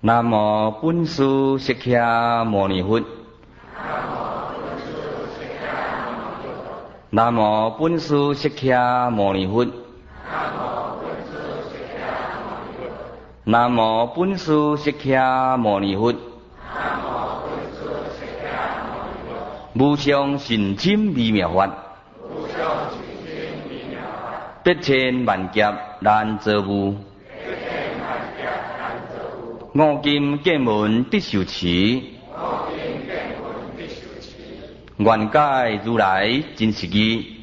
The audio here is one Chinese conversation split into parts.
南无本师释迦牟尼佛。南无本师释迦牟尼佛。南无本师释迦牟尼佛。无上甚深微妙法，百千万劫难遭遇。五金见闻得受持，愿解如来真实义。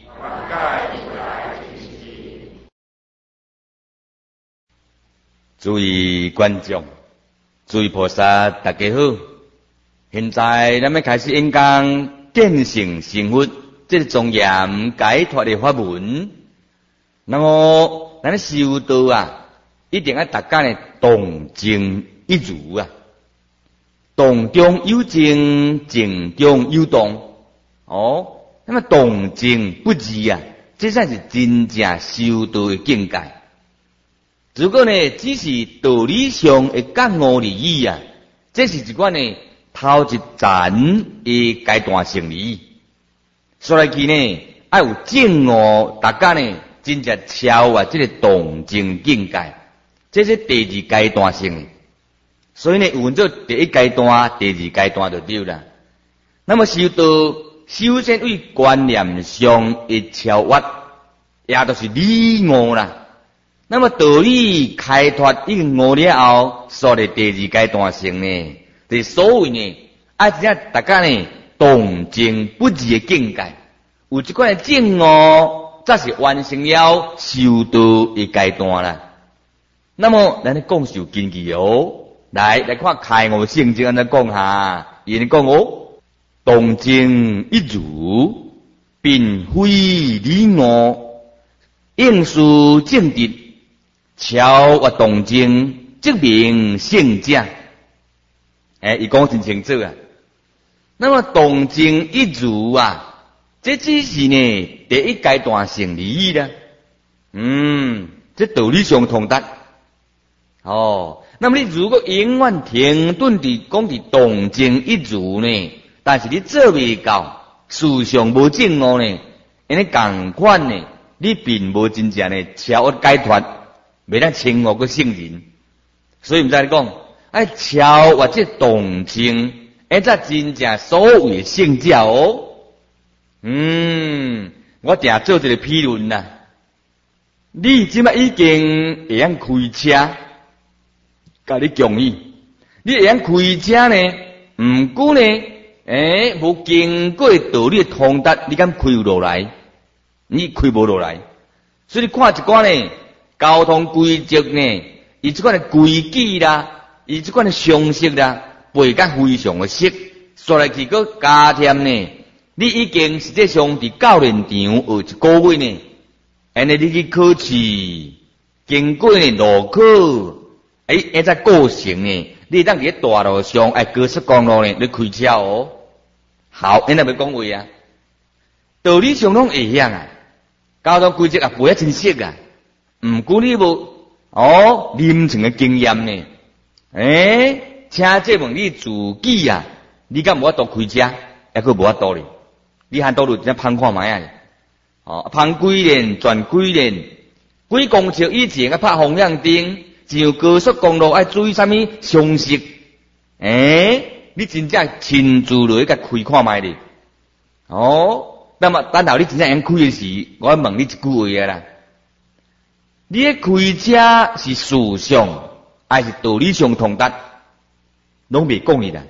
诸位观众，诸位菩萨，大家好！现在咱们开始演讲见性成佛，这是庄严解脱的法门。那么咱修道啊，一定要大家呢动静一如啊，动中有静，静中有动。那么动静不二啊，这才是真正修道的境界。如果呢只是道理上的觉悟而已啊，这是一款呢头一层的阶段性而已。说来去呢，要有正悟，大家呢真正超啊这个动静境界，这是第二阶段性的。所以呢，有分做第一阶段、第二阶段就对了。那么修道，首先为观念上的超越，也就是理悟啦。那么道理开拓已经悟了后，所的第二阶段性呢，就是所谓呢，只要大家呢动静不二的境界，有这款的正悟，才是完成了修道的阶段啦。那么咱来讲授根据哦。来看开悟圣经安怎讲哈？伊讲动静一如，并非理悟，应事正直，超越动静，即名圣者。伊讲真清楚啊。那么动静一如啊，这只是呢第一阶段性而已啦。这道理上通达。那么你如果永远停顿地讲的动静一如呢，但是你做未到，思想无正悟呢，安尼同款呢，你并无真正呢超越解脱，未当称我个圣人。所以毋知你讲，超越这动静，才真正所谓圣者哦。我定做一个批论啦。你即摆已经会晓开车。甲你讲义，你会晓开车呢？毋过呢，无经过道理的通达，你敢开落来？你开无落来。所以你看一寡呢，交通规则呢，伊即款的规矩啦，伊即款的常识啦，背甲非常的熟。说来去个加添呢，你已经实际上伫教练场学一个月呢，安尼你去考试，经过呢路考。在过程呢，你当伫大路上，高速公路呢，你开车哦。好，你若要讲话啊，道理上拢会晓啊，交通规则也背啊真熟啊。毋过你无临床的经验呢，请这问你自己啊，你敢无法度开车，还佫无法度咧？你喊倒路真芳看卖啊！芳几年转几年，几公尺以前拍方向灯。上高速公路注意啥物常识？你真正亲自落去甲开看卖咧。那么等候你真正用开的时，我问你一句话啦：你的开车是事上还是道理上通达？拢未讲你啦。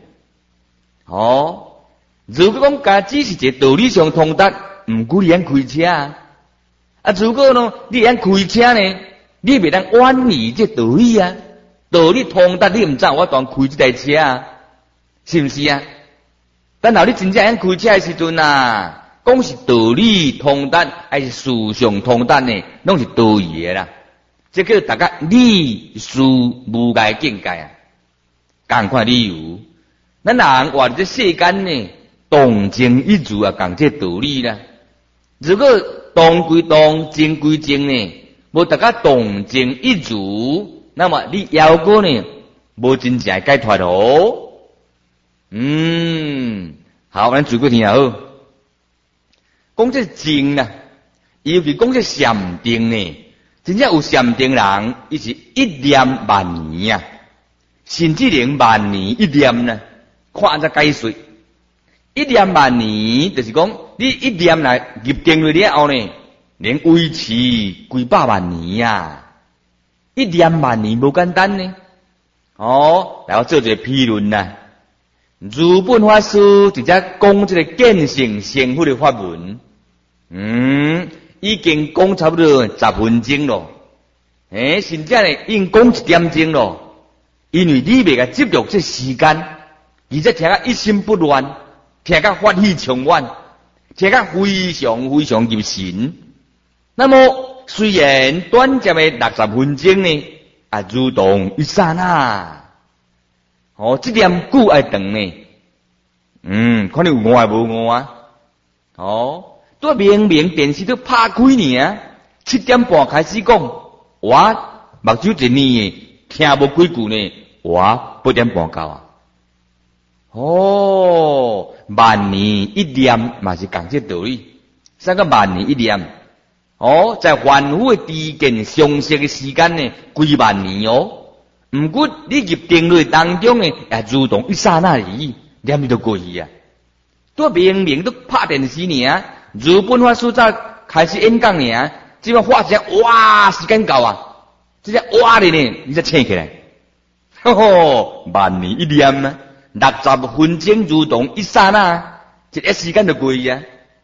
如果讲家只是一个道理上通达，毋过你用开车啊。如果呢，你用开车呢？你袂当远离这道理啊，道理通达，你毋知我当开这台车啊，是毋是啊？等候你真正开车的时阵啊，讲是道理通达还是事上通达呢？拢是道义的啦。这叫大家理事无碍境界啊，共款理由。咱人活这世间呢，动静一如啊，共这道理啦。如果动归动，静归静呢？无大家动静一如，那么你要果呢， 无真正解脱哦。好，咱转过听好。讲这静啦，尤其讲这禅定呢，真正有禅定人，伊是一念万年啊，甚至连万年一念呢，看安怎解说。一念万年，就是讲你一念来入定了后呢，能维持几百万年啊！一念万年无简单呢。然后做一个批论啦。如本法师直接讲这个见性成佛的法文，已经讲差不多10分钟咯。甚至呢，已经讲1点钟咯。因为你袂甲执着这时间，而且听甲一心不乱。听甲法喜充满，听甲非常非常入神。那么虽然短暂的60分钟呢，如同一刹那。这念久爱长呢。看你有饿无饿啊？都明明电视都拍开呢，7点半开始讲，我目睭一年听无几句呢，我8点半到啊。万年一念嘛是讲这道理，啥个万年一念？在凡夫的知见相识的时间呢，几万年哦。毋过你入定论当中呢，也如同一刹那而已，念就过去啊。都明明都拍电视呢，如本法师早开始演讲呢，这个话声哇，时间到啊，这只哇的呢，你才醒起来。万年一念啊，60分钟如同一刹那，一个时间就过去啊。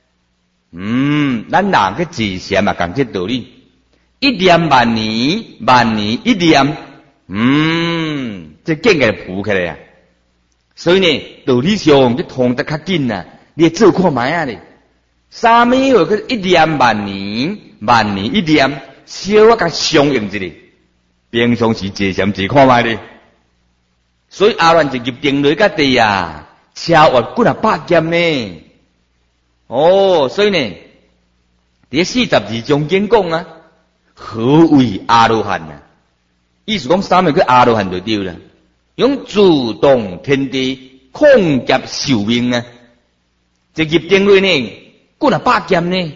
咱人去自禅嘛，讲这道理，一念万年，万年一念，这境界浮起来啊。所以呢，道理上你通得较紧啊，你做看卖啊咧。啥物话叫一念万年，万年一念，小可甲相应一下。平常时自禅自看卖咧。所以阿乱就入定论个地啊，超越几百剑呢。所以呢，第42章经讲啊，何为阿罗汉啊？意思讲啥物叫阿罗汉就对了，用自动天地控劫寿命啊，这入定论呢，几百剑呢。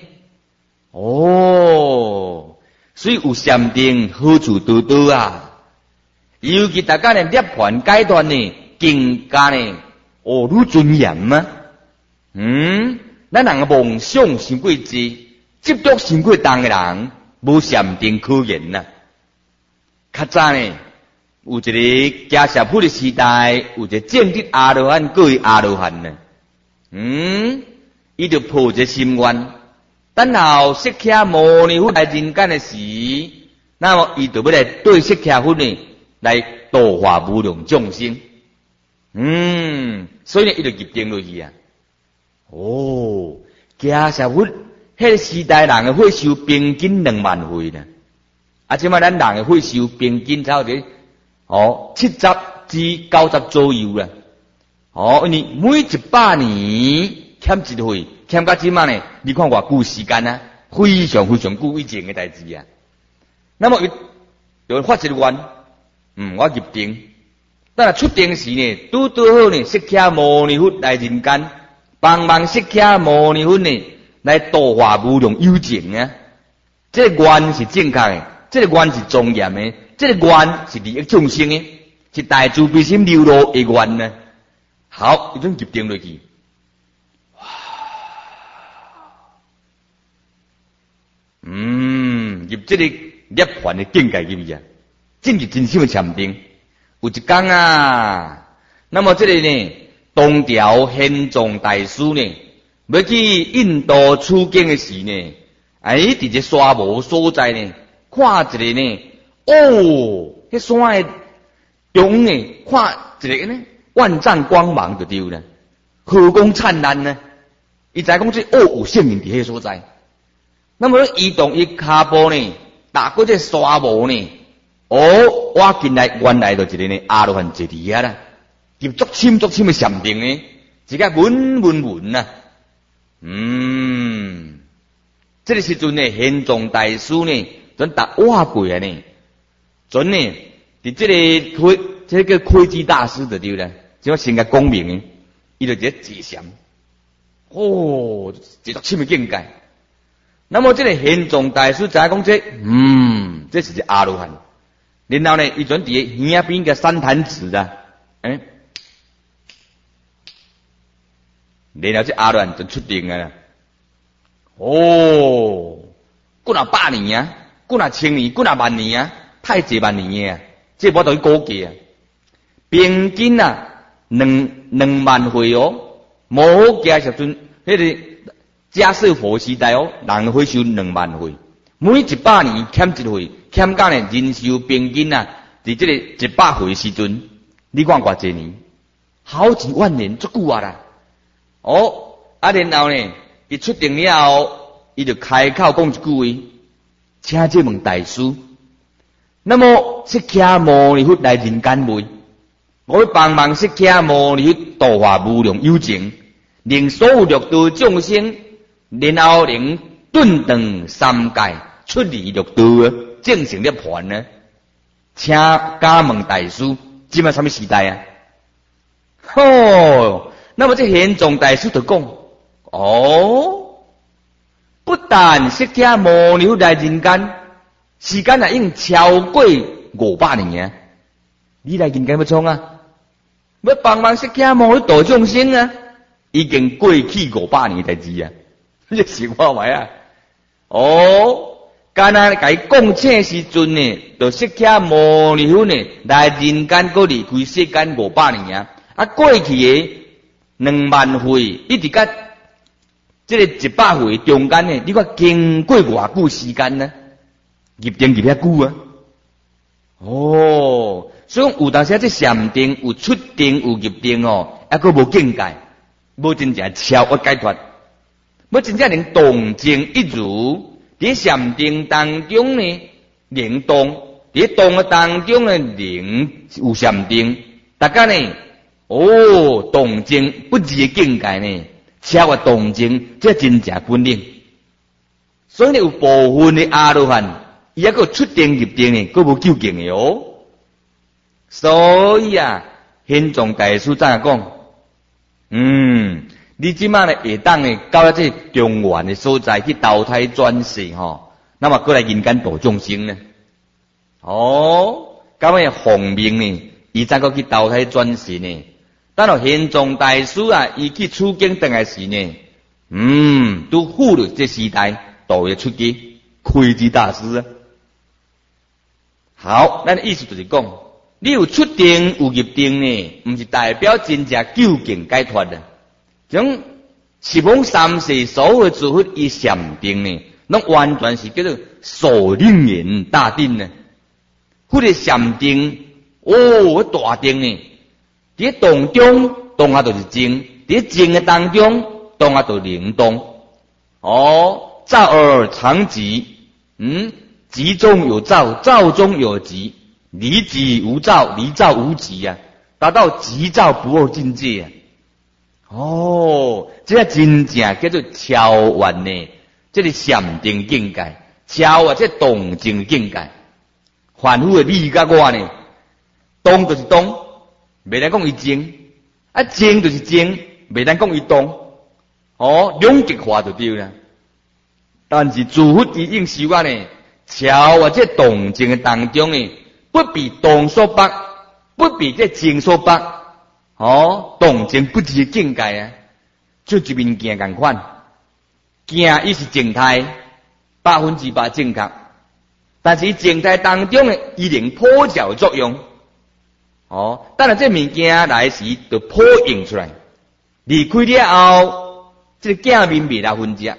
所以有禅定好处多多啊。尤其大家呢，涅槃阶段呢，更加呢，愈尊严啊。咱人嘅梦想伤过济，执着伤过重嘅人，无禅定可言呐。较早呢，有一个迦叶佛的时代，有一个正直阿罗汉，各位阿罗汉呢。伊就抱一个心愿，等候释迦牟尼佛来人间的时，那么伊就要来对释迦佛呢。来度化无量众生，所以呢，伊就入定落去啊。迦叶佛，迄个时代人的会寿平均2万岁呢。即摆咱人的会寿平均差不多70至90左右啦。因为每100年欠一岁，欠到即摆呢，你看偌久时间啊，非常非常久以前的代志啊。那么就发一个愿。我入定，但系出定时呢，拄好呢，释迦牟尼佛来人间，帮忙释迦牟尼佛呢来度化无量有情啊。这个愿是正确的，这个愿是庄严的，这个愿是利益众生的，是大慈悲心流露的愿呢。好，已经入定落去，入这个涅槃的境界入去啊。真是真心的禅定，有一天啊，那么这里呢，东条宪宗大师呢，要去印度取经的时呢，伫一个沙漠所在呢，看一个呢，迄山的中呢，看一个呢，万丈光芒就对了，河光灿烂呢，伊知讲这有圣人伫迄所在，那么移动伊骹步呢，踏过这沙漠呢。我进来原来就一个呢阿罗汉坐伫遐啦，入足深的禅定呢，一个稳呐。这个时阵呢，宪宗大师呢，准踏瓦过啊呢，准呢，伫这个这个开智大师就对了，这先甲讲明的，伊就直接自禅，直到深的境界。那么这个玄奘大师知影讲这是一阿罗汉。然后呢，伊准伫耳边个三坛子啊，然后这阿罗汉就出定啊啦。几若百年啊，几若千年，几若万年啊，太济万年啊，这无得去估计啊。平均啊，两万岁哦，无加十尊，迄个迦叶佛时代哦，人会修2万岁，每100年欠1岁，欠到呢人寿平均啊，伫这个100岁时阵，你看偌济年，好几万年，足久啊啦。然后呢，伊出定了后，伊就开口讲一句话，请这问大师，那么释迦牟尼佛来人间未？我要帮忙释迦牟尼佛度化无量有情，令所有六道众生，然后能顿顿三界出离六道啊，正成涅槃呢？请加问大师，这嘛什么时代啊？那么这玄奘大师就讲，不但释迦牟尼佛来人间，时间已经超过500年啊！你来人间要创啊？要帮忙释迦牟尼度众生啊！已经过去500年代志啊！你想看卖啊？干那甲伊讲请时阵呢，就释迦牟尼佛呢来人间，搁离开世间500年啊！过去的2万岁，一直甲这个100岁中间呢，你看经过偌久时间呢？入定入遐久啊！所以有当时这禅定有出定有入定还佫无境界，无真正超越解脱，要真正能动静一如，伫禅定当中呢能动，伫动的当中呢能有禅定，大家呢动静不二的境界呢，超越动静，这真正本领。所以呢有部分的阿罗汉，伊还佫出定入定呢，佫无究竟的哦。所以啊，玄奘大师怎样讲？你即马呢下当呢到了这中原的所在去投胎转世那么过来人间度众生呢？咁样奉命呢，伊怎个去投胎转世呢？等到玄奘大师啊，伊去取经回来时呢，都富了这时代度了出家开智大师啊。好，咱的意思就是讲。你有出定有入定呢，不是代表真正究竟解脱的。种十方三世所有诸佛以禅定呢，那完全是叫做所令言大定呢。或者禅定，大定呢，伫动中动下就是静，伫静的当中动下就灵动。躁而常寂，寂中有躁，躁中有寂。离寂无躁，离躁无寂啊，达到寂躁不二境界啊！这真正叫做超越呢，这个禅定境界，超越这动静境界。凡夫的你甲我呢，动就是动，袂当讲伊静；静就是静，袂当讲伊动。两极化就对了。但是诸佛已经修啊呢，超越这动静的当中呢。不比动所迫，不比这静所迫，动静不二的境界啊！就一面镜共款，镜伊是静态，100%正确，但是静态当中呢，伊能破照作用。等然这面镜来时就破映出来，离开了后，这个镜面未来分析。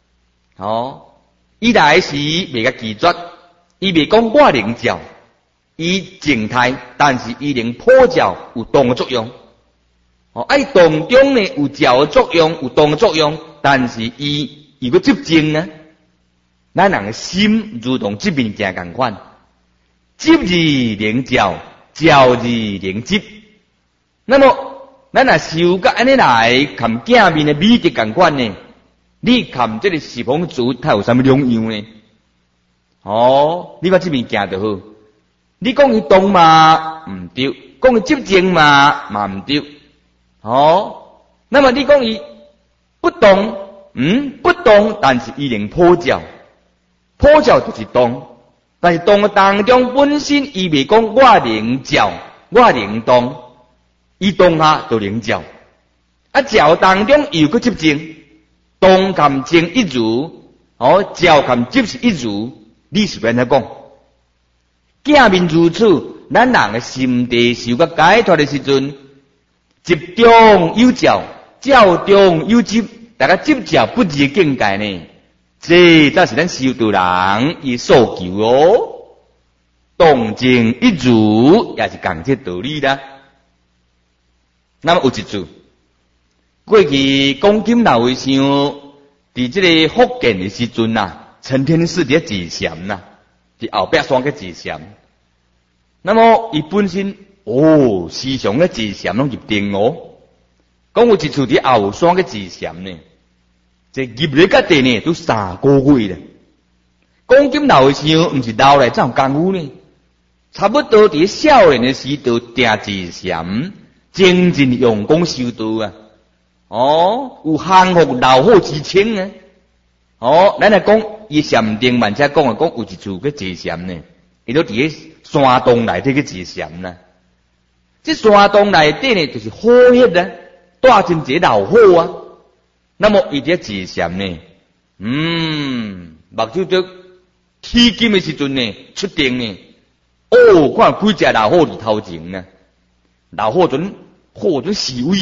伊来时未甲记住，伊未讲我能照。伊静态，但是伊能破照有动的作用。动中呢有照的作用，有动的作用，但是伊如果执静呢，咱人的心如同这面镜共款，执而能照，照而能执。那么咱若修甲安尼来，看镜面的美德共款呢？你看这个十方诸它有啥物两样呢？你看这面镜就好。你讲伊动嘛，唔对， 讲伊执政嘛毋对。那么你讲伊不动，不动，但是伊能普照，普照就是动。但是动当中本身伊未讲我能照，我能动，伊动下就能照。照当中又个执政，动含正一如，照含执是一如。你是变怎讲？假面如此，咱人的心地受个解脱的时阵，集中有照，照中有执，大家执照不二的境界呢？这才是咱修道人伊所求哦。动静一如，也是讲这道理啦。那么有一句，过去讲金老和尚伫这个福建的时阵陈天师伫自禅伫后壁山个自禅。那么伊本身时常咧自禅拢入定讲有一处伫后山个自禅呢，这入嚟个地呢都3个月咧。讲金老和尚毋是老来才有功夫呢，差不多伫少年的时就定自禅，精进用功修道有幸福老好之称咱来讲伊禅定万才讲有一处个自禅呢，伊都伫山洞内底个自禅啦。这山洞内底呢，就是好翕带真一个老好那么伊伫自禅呢，目睭着起金的时阵呢，出定呢，看几只老好伫头前呢，老好准示威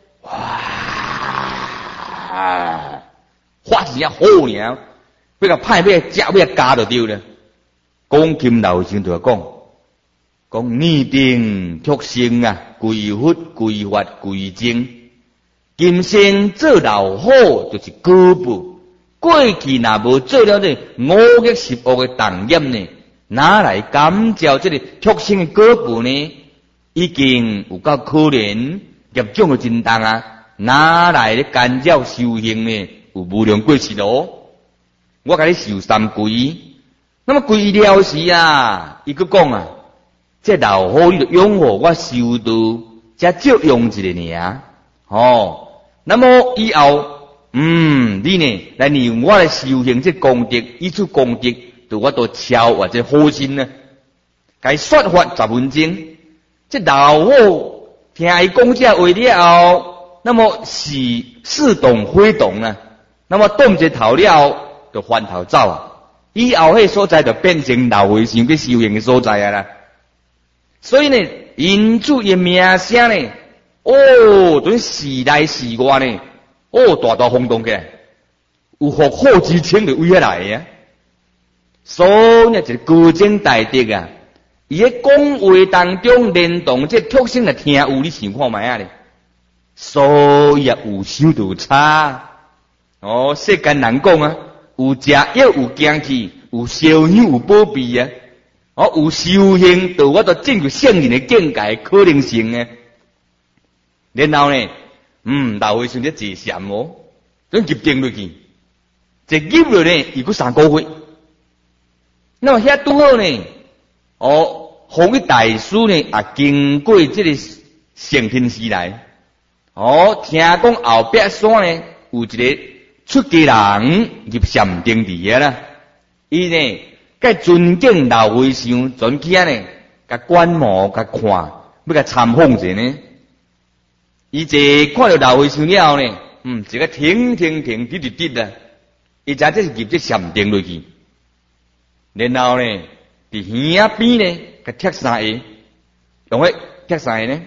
发一声好尔，要甲派尾食尾加就对了。讲金老先就讲拟定畜生归佛归法归正，今生做老好就是果报。过去若无做了这5逆10恶的重业呢，哪来感召这个畜生的果报呢？已经有够可怜，业障就真重哪来咧干扰修行呢？有无量过失我甲你受3归，那么归了时伊佫讲这老好你就拥护我修道，才借用一个尔那么以后你呢来利用我来修行这功德，以此功德对我都超或者好心呢，该说法10分钟。这老好听伊讲这话了后，那么似动非动那么动一头了就翻头走以后迄所在就变成老和尚去修行的所在啦。所以呢，因此伊名声呢，准时来时外呢，大大轰动起来，有福好之称就为遐来所以一个高僧大德伊喺讲话当中连动这畜生来听有，你想看卖咧？所以有修道差世间人讲有食药有惊气，有烧香有保庇有修行到我都进入圣人的境界可能性然后呢老和尚咧自禅准入定落去，这入落呢伊佫3个月，那么遐拄好呢弘一大师呢也经过这个圣天寺来听讲后壁山呢有一个出家人入禅定伫啦，伊呢该尊敬老和尚，准去呢甲观摩甲看，要甲参访者呢，伊坐看到老和尚了后呢一个停滴伊知这是入这禅定落去，然后呢伫耳仔边呢甲贴3下，用迄贴3下呢，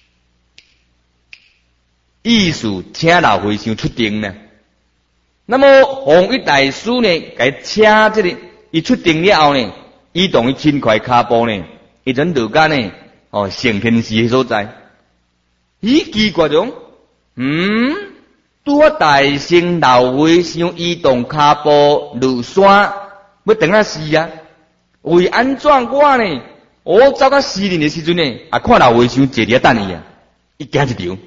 意思请老和尚出定呢。那么弘一大师呢，甲请这个伊出定了后呢，伊同伊轻快骹步呢，伊阵落甲呢圣天寺所在。奇怪种，拄我大圣老和尚移动骹步落山，要等死为安怎我呢？走到死人的时阵呢，看老和尚坐伫等伊伊惊一跳。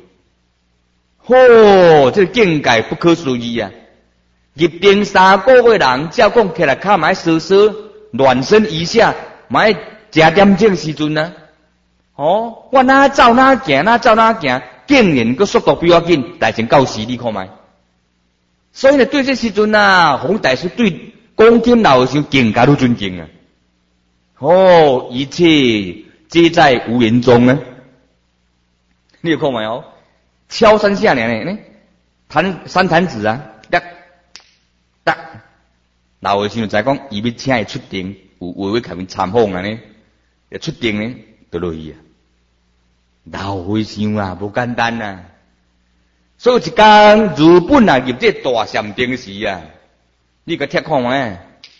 这个境界不可思议入定3个月人，照讲起来较稍稍乱身一下，买食点正时阵哦，我哪走哪行，哪走哪行，竟然个速度比我紧，大成到死，你看卖。所以呢，对这时阵啊，洪大师对讲经老和尚更加的尊敬啊。哦，一切皆在无言中呢。你有看没有？敲三下呢，弹三弹指啊，哒，老和尚就知讲，伊要请伊出庭，有会开面参访啊呢，要出庭呢，就落去啊。老和尚啊，无简单啊。所以有一天，日本啊入这大禅定时啊，你个贴看卖，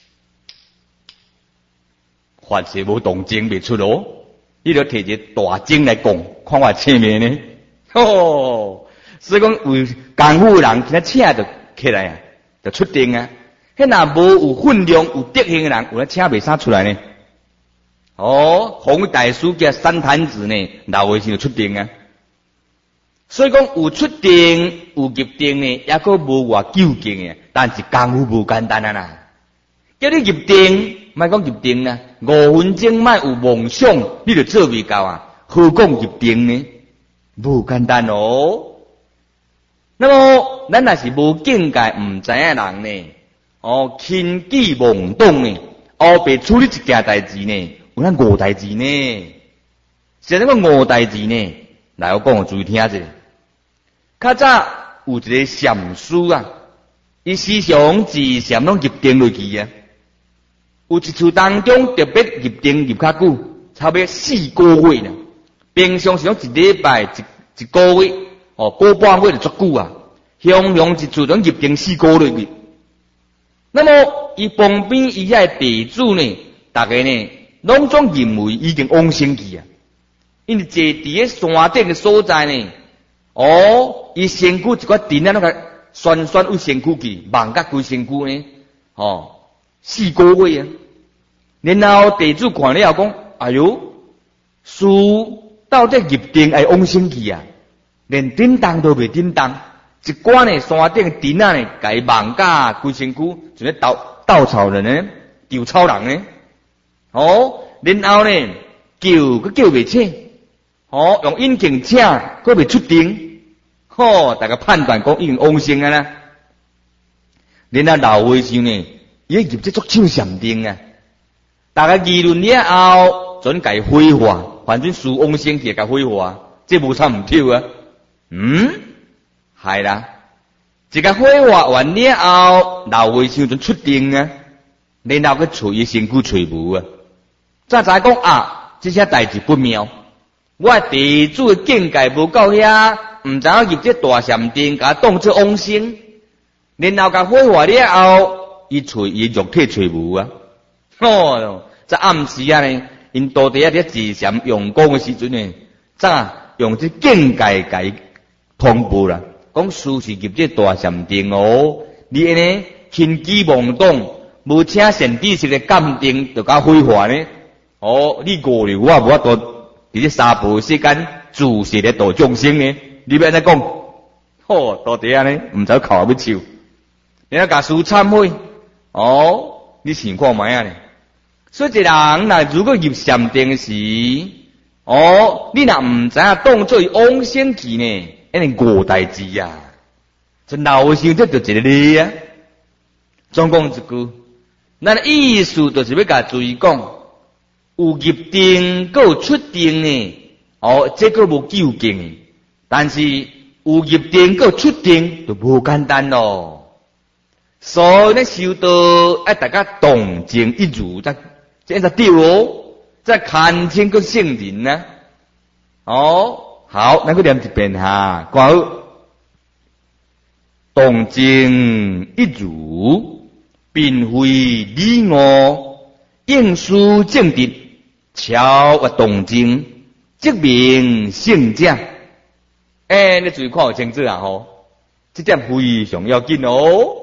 法师无动静未出哦，你著摕一个大经来讲，看我前面呢。哦，所以讲有功夫人今仔请就起来啊，就出庭啊。迄若无有分量、有德行的人，有咧请袂啥出来呢？哦，洪大师叫三坛子呢，老和尚就出庭啊。所以讲有出庭有入庭呢，也个无偌究竟嘅，但是功夫无简单啊啦。叫你入庭，莫讲入庭啊，5分钟莫有梦想，你就做未到啊。何讲入庭呢？无简单哦。那么咱若是无境界、唔知影人呢，哦，轻举妄动呢，后边处理一件代志呢，有咱误代志呢。是那个误代志呢，来我讲注意听者。较早有一个禅师啊，伊时常自禅拢入定落去啊。有一次当中特别入定入较久，差不多4个月呢。平常时讲一礼拜一个月，哦，个半月就足久啊。常常一次拢入定4个月。那么伊旁边伊遐弟子呢，大家呢拢总认为已经往生去啊。因为坐伫个山顶的所在呢。哦，伊身躯一块电啊，那个酸有身躯去，忙甲规身躯呢，哦，4个月啊。然后弟子看了讲，哎哟，师到底入定会往生去啊？连叮当都未叮当，一关呢山顶电啊呢，甲伊忙甲规身躯，就咧稻草人呢，稻草人呢，哦，然后呢叫袂醒。哦，用引擎请，佫未出庭，大家判断讲已经往生啊啦。然后老和尚呢，伊入这足手禅定啊，大家议论了后，准甲伊火化，反正事往生去甲火化，这无啥唔对啊。系啦，一个火化完了后，老和尚准出庭啊，然后佫找伊身躯找无啊，才知讲啊，这些代志不妙。我弟子的境界无够遐，唔知影入这大禅定，甲当作往生，然后甲火化了后，伊找伊肉体找无啊。在暗时啊呢，因到底咧自禅用功的时阵呢，用这境界甲伊通报啦，讲事是入这大禅定哦，你呢轻举妄动，无请善知识的鉴定，就甲火化呢。哦，你误了我，无法度。伫这3步世间自是咧度众生呢，你要安怎讲？到底安尼，唔知靠要笑。你要甲师忏悔，你想看卖啊呢？所以一人若如果入禅定时，你若唔知影当作往生去呢，安尼误代志啊！这老和尚这就一个例啊。总讲一句，咱意思就是要甲注意讲。有入定，佮有出定呢。这个无究竟，但是有入定，佮有出定就无简单咯。所以呢，修道爱大家动静一如，这才对哦，再看清个圣人呢。好，咱个念一遍哈，挂好。动静一如，并非你我应书正直。超越动静，即名圣者。你注意看有清楚啊！这点非常要紧哦。